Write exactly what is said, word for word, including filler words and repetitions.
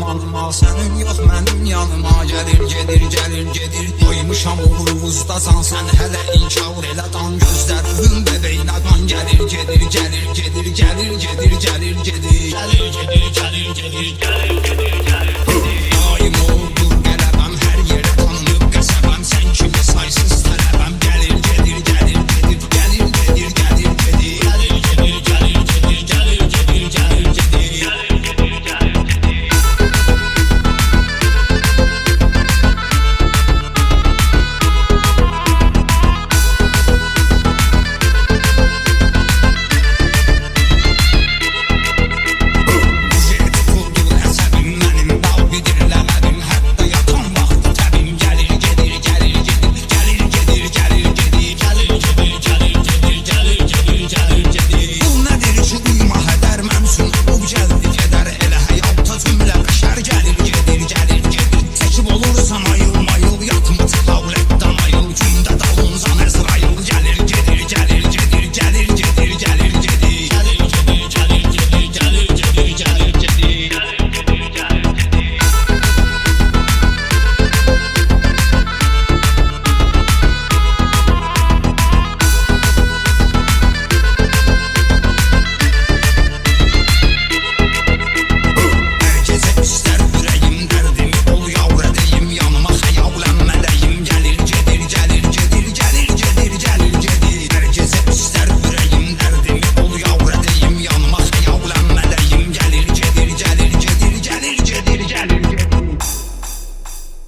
alma, sənin yox mənim yanıma. Gəlir, gedir, gəlir, gedir, doymuşam uğrunuzdasan. Sən hələ inkar elə dan, gözlərin bəbəyinə qan. Gəlir, gedir, gəlir, gedir, gəlir, gedir, gəlir, gedir, gəlir, gedir, gəlir, gedir, gəlir, gedir.